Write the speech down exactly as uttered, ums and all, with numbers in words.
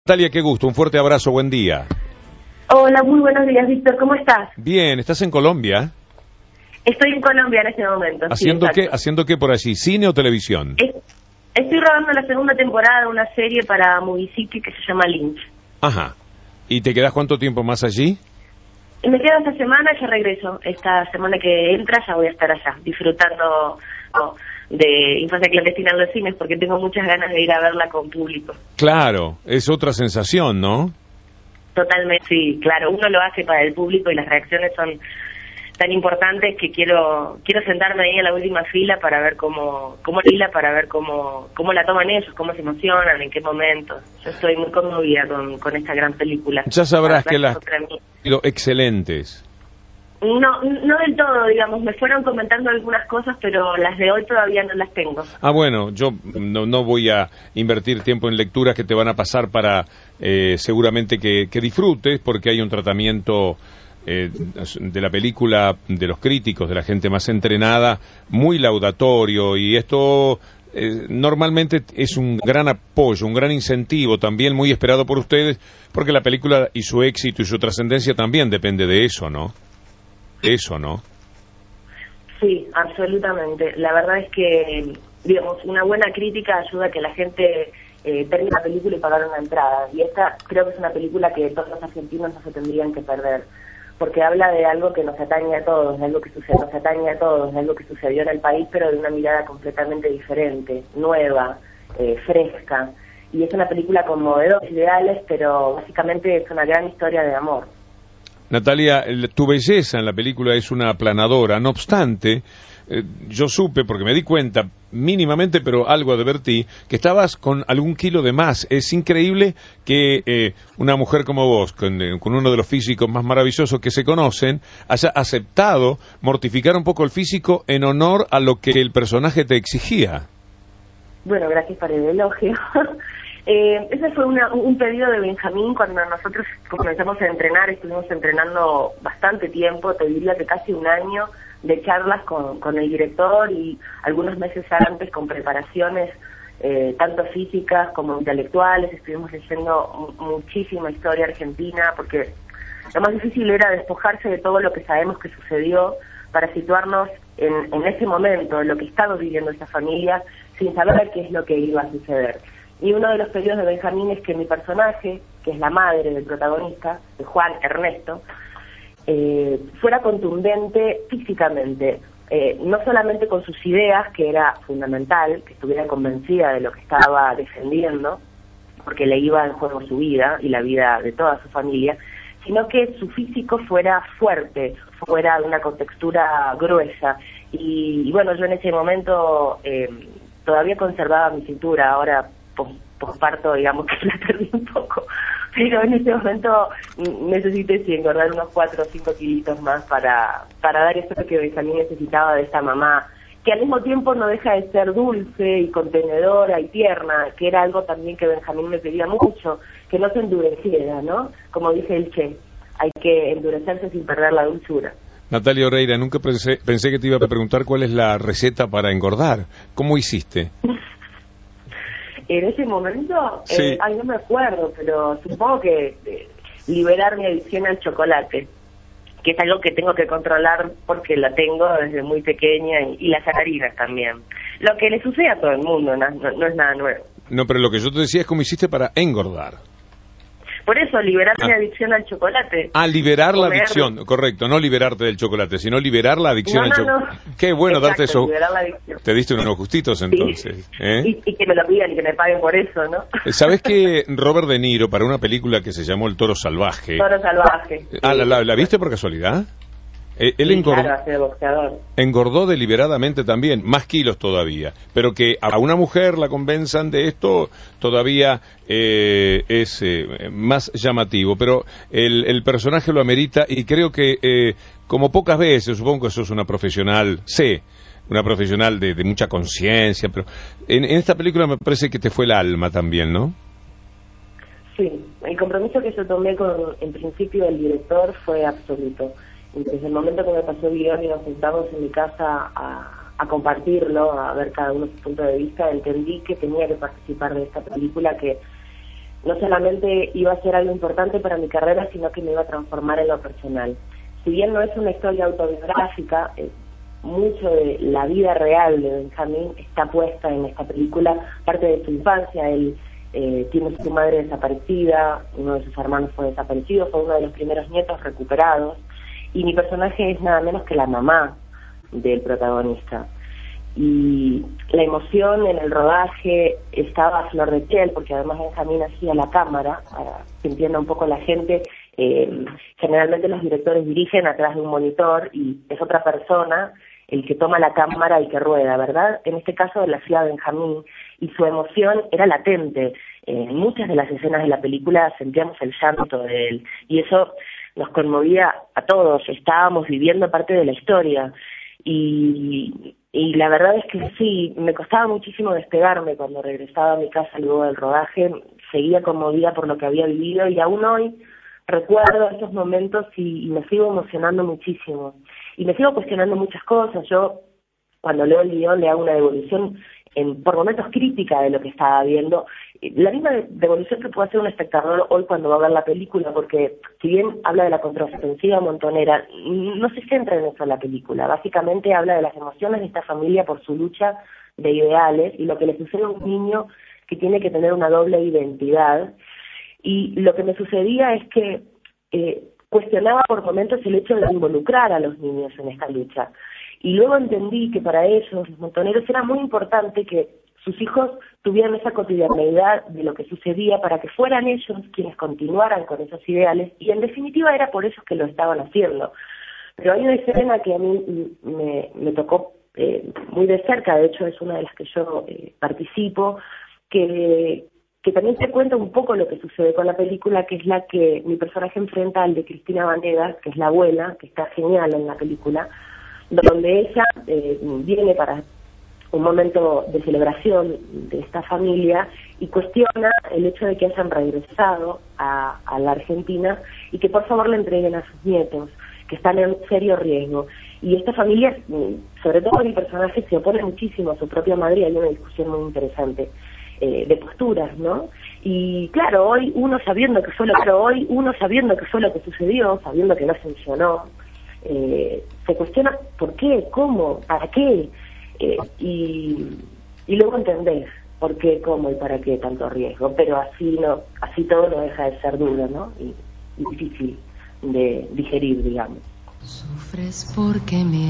Natalia, qué gusto, un fuerte abrazo, buen día. Hola, muy buenos días, Víctor, ¿cómo estás? Bien, ¿estás en Colombia? Estoy en Colombia en este momento. ¿Haciendo sí, qué? ¿Haciendo qué por allí? ¿Cine o televisión? Es, estoy grabando la segunda temporada de una serie para Movicity que se llama Lynch. Ajá. ¿Y te quedás cuánto tiempo más allí? Y me quedo esta semana y ya regreso. Esta semana que entra ya voy a estar allá, disfrutando no, de Infancia Clandestina en los cines, porque tengo muchas ganas de ir a verla con público. Claro, es otra sensación, ¿no? Totalmente, sí, claro, uno lo hace para el público y las reacciones son tan importantes que quiero quiero sentarme ahí en la última fila para ver cómo cómo fila para ver cómo cómo la toman ellos, cómo se emocionan, en qué momentos. Yo estoy muy conmovida con, con esta gran película. Ya sabrás que las han sido excelentes. No, no del todo, digamos, me fueron comentando algunas cosas, pero las de hoy todavía no las tengo. Ah, bueno, yo no, no voy a invertir tiempo en lecturas que te van a pasar para eh, seguramente que, que disfrutes, porque hay un tratamiento eh, de la película, de los críticos, de la gente más entrenada, muy laudatorio, y esto eh, normalmente es un gran apoyo, un gran incentivo, también muy esperado por ustedes, porque la película y su éxito y su trascendencia también depende de eso, ¿no? Eso, ¿no? Sí, absolutamente. La verdad es que, digamos, una buena crítica ayuda a que la gente eh, termine la película y pagar una entrada. Y esta creo que es una película que todos los argentinos no se tendrían que perder, porque habla de algo que nos atañe a todos, de algo que sucede, nos atañe a todos, de algo que sucedió en el país, pero de una mirada completamente diferente, nueva, eh, fresca. Y es una película con modelos ideales, pero básicamente es una gran historia de amor. Natalia, tu belleza en la película es una aplanadora, no obstante, eh, yo supe, porque me di cuenta mínimamente, pero algo advertí, que estabas con algún kilo de más. Es increíble que eh, una mujer como vos, con, eh, con uno de los físicos más maravillosos que se conocen, haya aceptado mortificar un poco el físico en honor a lo que el personaje te exigía. Bueno, gracias por el elogio. Eh, ese fue una, un pedido de Benjamín cuando nosotros comenzamos a entrenar. Estuvimos entrenando bastante tiempo, te diría que casi un año de charlas con, con el director y algunos meses antes con preparaciones eh, tanto físicas como intelectuales. Estuvimos leyendo muchísima historia argentina porque lo más difícil era despojarse de todo lo que sabemos que sucedió para situarnos en, en ese momento, en lo que estaba viviendo esa familia, sin saber qué es lo que iba a suceder. Y uno de los pedidos de Benjamín es que mi personaje, que es la madre del protagonista, de Juan Ernesto, eh, fuera contundente físicamente, eh, no solamente con sus ideas, que era fundamental, que estuviera convencida de lo que estaba defendiendo, porque le iba en juego su vida y la vida de toda su familia, sino que su físico fuera fuerte, fuera de una contextura gruesa. Y, y bueno, yo en ese momento eh, todavía conservaba mi cintura, ahora posparto, digamos que la perdí un poco, pero en ese momento necesité sí, engordar unos cuatro o cinco kilitos más para, para dar eso que Benjamín necesitaba de esta mamá, que al mismo tiempo no deja de ser dulce y contenedora y tierna, que era algo también que Benjamín me pedía mucho, que no se endureciera, ¿no? Como dice el Che, hay que endurecerse sin perder la dulzura. Natalia Oreira, nunca pensé, pensé que te iba a preguntar cuál es la receta para engordar. ¿Cómo hiciste? En ese momento, sí. eh, ay, no me acuerdo, pero supongo que eh, liberar mi adicción al chocolate, que es algo que tengo que controlar porque la tengo desde muy pequeña, y, y las harinas también. Lo que le sucede a todo el mundo, no, no, no es nada nuevo. No, pero lo que yo te decía es cómo hiciste para engordar. Por eso, liberar ah. mi adicción al chocolate. Ah, liberar Comer. la adicción, correcto, no liberarte del chocolate, sino liberar la adicción no, al no, chocolate. No. Qué bueno Exacto, darte eso. Liberar la adicción. Te diste unos justitos entonces. Sí. ¿eh? Y, y que me lo pidan y que me paguen por eso, ¿no? ¿Sabés que Robert De Niro, para una película que se llamó El Toro Salvaje... Toro Salvaje. Ah, ¿la, la, ¿la viste por casualidad? Eh, él sí, engordó, claro, hace boxeador. engordó deliberadamente también, más kilos todavía, pero que a una mujer la convenzan de esto todavía eh, es eh, más llamativo, pero el, el personaje lo amerita y creo que eh, como pocas veces, supongo que sos una profesional, sé, una profesional de, de mucha conciencia, pero en, en esta película me parece que te fue el alma también, ¿no? Sí, el compromiso que yo tomé con, en principio, el director fue absoluto. Desde el momento que me pasó el guión y nos sentamos en mi casa a, a compartirlo, a ver cada uno su punto de vista, entendí que tenía que participar de esta película que no solamente iba a ser algo importante para mi carrera, sino que me iba a transformar en lo personal. Si bien no es una historia autobiográfica, eh, mucho de la vida real de Benjamín está puesta en esta película, parte de su infancia. Él eh, tiene su madre desaparecida, uno de sus hermanos fue desaparecido, fue uno de los primeros nietos recuperados, y mi personaje es nada menos que la mamá del protagonista. Y la emoción en el rodaje estaba a flor de piel, porque además Benjamín hacía la cámara, para que entienda un poco la gente. Eh, generalmente los directores dirigen atrás de un monitor y es otra persona el que toma la cámara y que rueda, ¿verdad? En este caso la hacía Benjamín, y su emoción era latente. Eh, en muchas de las escenas de la película sentíamos el llanto de él, y eso nos conmovía a todos. Estábamos viviendo parte de la historia, y, y la verdad es que sí, me costaba muchísimo despegarme cuando regresaba a mi casa luego del rodaje. Seguía conmovida por lo que había vivido, y aún hoy recuerdo esos momentos y, y me sigo emocionando muchísimo. Y me sigo cuestionando muchas cosas. Yo, cuando leo el guión, le hago una devolución, en, por momentos crítica de lo que estaba viendo. La misma devolución que puede hacer un espectador hoy cuando va a ver la película, porque si bien habla de la contraofensiva montonera, no se centra en eso la película. Básicamente habla de las emociones de esta familia por su lucha de ideales y lo que le sucede a un niño que tiene que tener una doble identidad. Y lo que me sucedía es que eh, cuestionaba por momentos el hecho de involucrar a los niños en esta lucha. Y luego entendí que para ellos, los montoneros, era muy importante que sus hijos tuvieran esa cotidianeidad de lo que sucedía para que fueran ellos quienes continuaran con esos ideales, y en definitiva era por eso que lo estaban haciendo. Pero hay una escena que a mí me, me tocó eh, muy de cerca, de hecho es una de las que yo eh, participo, que... que también te cuenta un poco lo que sucede con la película, que es la que mi personaje enfrenta al de Cristina Vanegas, que es la abuela, que está genial en la película, donde ella eh, viene para un momento de celebración de esta familia y cuestiona el hecho de que hayan regresado a, a la Argentina y que por favor le entreguen a sus nietos, que están en serio riesgo. Y esta familia, sobre todo mi personaje, se opone muchísimo a su propia madre, y hay una discusión muy interesante Eh, de posturas, ¿no? Y claro, hoy uno sabiendo que fue lo que hoy uno sabiendo que fue lo que sucedió, sabiendo que no funcionó, eh, se cuestiona por qué, cómo, para qué, eh, y, y luego entender por qué, cómo y para qué tanto riesgo. Pero así no, así todo no deja de ser duro, ¿no? Y, y difícil de digerir, digamos. Sufres porque me